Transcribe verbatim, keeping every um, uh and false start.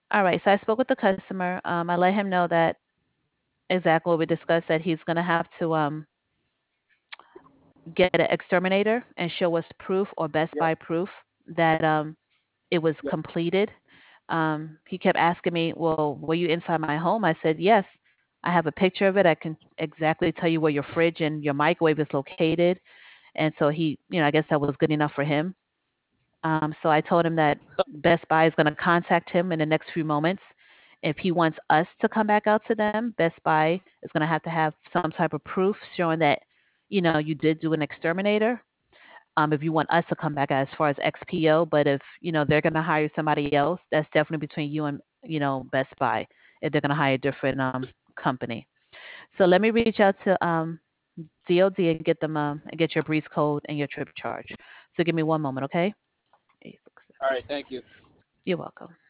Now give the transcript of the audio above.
All right. So I spoke with the customer. Um, I let him know that exactly what we discussed, that he's going to have to um, get an exterminator and show us proof or Best Yep. Buy proof that um, it was Yep. completed. Um, he kept asking me, "Well, were you inside my home?" I said, "Yes. I have a picture of it. I can exactly tell you where your fridge and your microwave is located." And so he, you know, I guess that was good enough for him. Um, so I told him that Best Buy is going to contact him in the next few moments. If he wants us to come back out to them, Best Buy is going to have to have some type of proof showing that, you know, you did do an exterminator. Um, if you want us to come back as far as X P O, but if you know they're going to hire somebody else, that's definitely between you and you know Best Buy. If they're going to hire a different um, company, so let me reach out to um, D O D and get them um, and get your breeze code and your trip charge. So give me one moment, okay? Eight, six, All seven. right. Thank you. You're welcome.